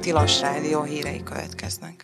Tilos Rádió hírei következnek.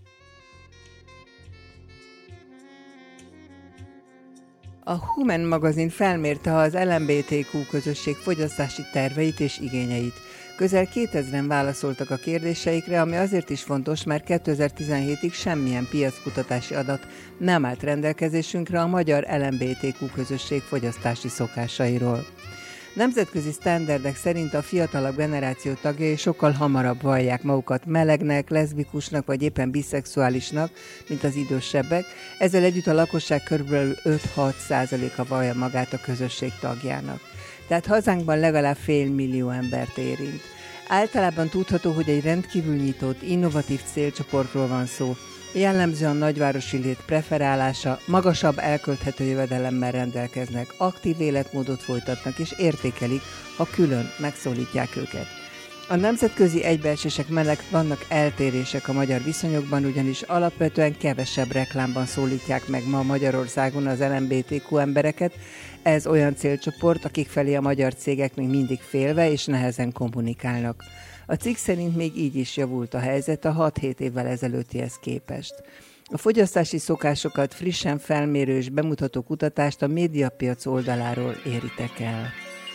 A Human magazin felmérte az LMBTQ közösség fogyasztási terveit és igényeit. Közel 2000-en válaszoltak a kérdéseikre, ami azért is fontos, mert 2017-ig semmilyen piackutatási adat nem állt rendelkezésünkre a magyar LMBTQ közösség fogyasztási szokásairól. Nemzetközi sztenderdek szerint a fiatalabb generáció tagjai sokkal hamarabb vallják magukat melegnek, leszbikusnak vagy éppen biszexuálisnak, mint az idősebbek, ezzel együtt a lakosság körülbelül 5-6%-a vallja magát a közösség tagjának. Tehát hazánkban legalább 500 000 embert érint. Általában tudható, hogy egy rendkívül nyitott, innovatív célcsoportról van szó, jellemző a nagyvárosi lét preferálása, magasabb elkölthető jövedelemmel rendelkeznek, aktív életmódot folytatnak és értékelik, ha külön megszólítják őket. A nemzetközi egybeesések mellett vannak eltérések a magyar viszonyokban, ugyanis alapvetően kevesebb reklámban szólítják meg ma Magyarországon az LMBTQ embereket. Ez olyan célcsoport, akik felé a magyar cégek még mindig félve és nehezen kommunikálnak. A cikk szerint még így is javult a helyzet a 6-7 évvel ezelőttihez képest. A fogyasztási szokásokat frissen felmérő és bemutató kutatást a Médiapiac oldaláról éritek el.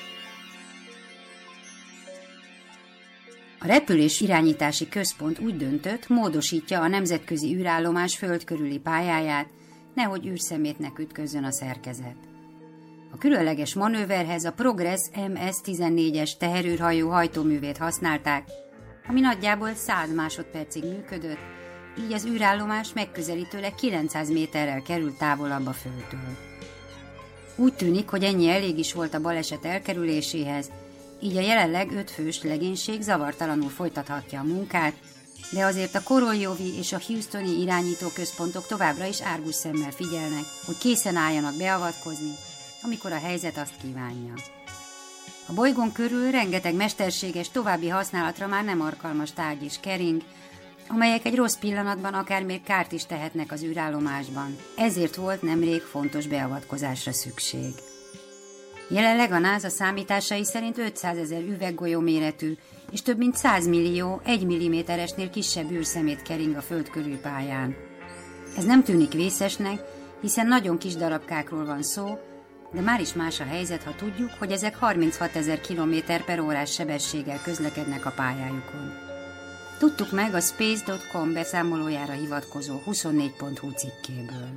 A repülés irányítási központ úgy döntött, módosítja a nemzetközi űrállomás földkörüli pályáját, nehogy űrszemétnek ütközzön a szerkezet. A különleges manőverhez a Progress MS-14-es teherűrhajó hajtóművét használták, ami nagyjából 100 másodpercig működött, így az űrállomás megközelítőleg 900 méterrel került távolabb a Földtől. Úgy tűnik, hogy ennyi elég is volt a baleset elkerüléséhez, így a jelenleg 5 fős legénység zavartalanul folytathatja a munkát, de azért a Koroljovi és a Houstoni irányítóközpontok továbbra is árgus szemmel figyelnek, hogy készen álljanak beavatkozni, amikor a helyzet azt kívánja. A bolygón körül rengeteg mesterséges, további használatra már nem alkalmas tárgy és kering, amelyek egy rossz pillanatban akár még kárt is tehetnek az űrállomásban. Ezért volt nemrég fontos beavatkozásra szükség. Jelenleg a NASA számításai szerint 500 000 üveggolyó méretű és több mint 100 millió 1 mm-esnél kisebb űrszemét kering a Föld körülpályán. Ez nem tűnik vészesnek, hiszen nagyon kis darabkákról van szó, de már is más a helyzet, ha tudjuk, hogy ezek 36 000 km/h sebességgel közlekednek a pályájukon. Tudtuk meg a Space.com beszámolójára hivatkozó 24.hu cikkéből.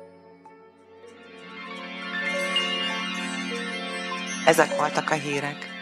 Ezek voltak a hírek.